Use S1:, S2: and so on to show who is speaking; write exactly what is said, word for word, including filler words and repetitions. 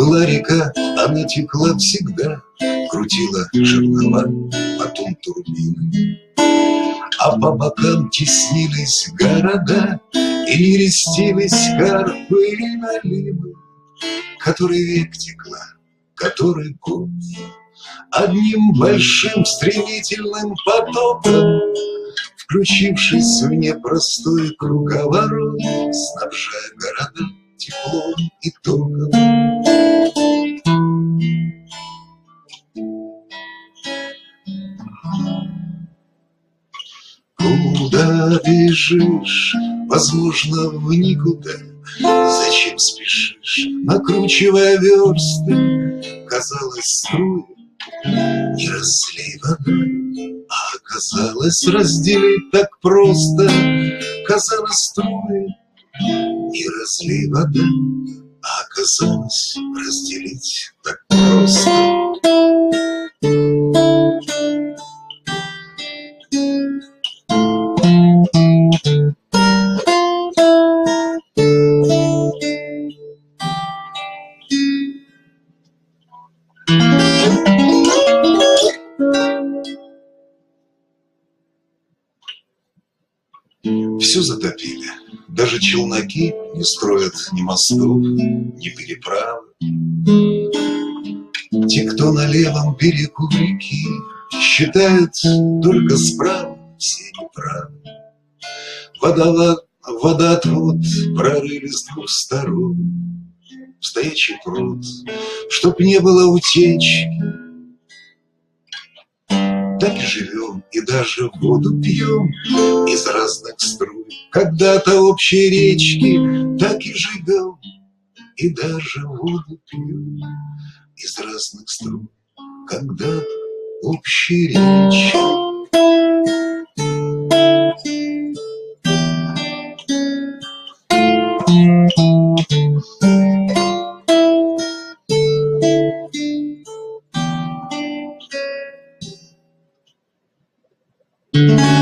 S1: Была река, она текла всегда, крутила жернова, потом турбины. А по бокам теснились города, и нерестились карпы и наливы. Который век текла, который год, одним большим стремительным потоком, включившись в непростой круговорот, снабжая города теплом и током. Куда бежишь? Возможно, в никуда. Зачем спешишь, накручивая версты? Казалось, струи не разлей водой, а оказалось, разделить так просто. Казалось, струи не разлей водой, а оказалось, разделить так просто. Все затопили, даже челноки не строят ни мостов, ни переправ. Те, кто на левом берегу реки, считают только справа, все неправы. Водовод, водоотвод прорыли с двух сторон, в стоячий пруд, чтоб не было утечки. Так и живем, и даже воду пьем из разных струй. Когда-то общей речки, так и живем, и даже воду пьем из разных струй. Когда-то общей речки. Mm-hmm.